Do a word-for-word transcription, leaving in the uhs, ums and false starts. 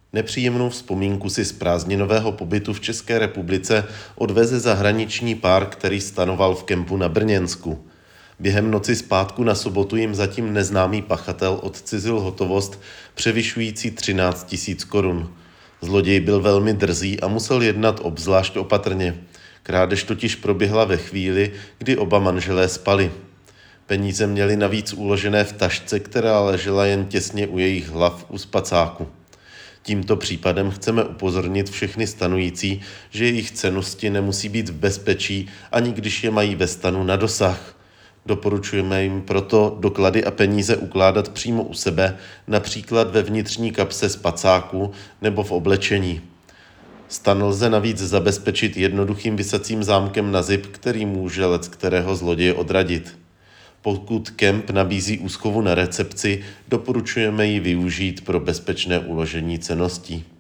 Nepříjemnou vzpomínku si z prázdninového pobytu v České republice odveze zahraniční pár, který stanoval v kempu na Brněnsku. Během noci z pátku na sobotu jim zatím neznámý pachatel odcizil hotovost převyšující třináct tisíc korun. Zloděj byl velmi drzý a musel jednat obzvlášť opatrně. Krádež totiž proběhla ve chvíli, kdy oba manželé spali. Peníze měli navíc uložené v tašce, která ležela jen těsně u jejich hlav u spacáku. Tímto případem chceme upozornit všechny stanující, že jejich cennosti nemusí být v bezpečí, ani když je mají ve stanu na dosah. Doporučujeme jim proto doklady a peníze ukládat přímo u sebe, například ve vnitřní kapse spacáku nebo v oblečení. Stan lze navíc zabezpečit jednoduchým visacím zámkem na zip, který může leckterého zloděje odradit. Pokud kemp nabízí úschovu na recepci, doporučujeme ji využít pro bezpečné uložení cenností.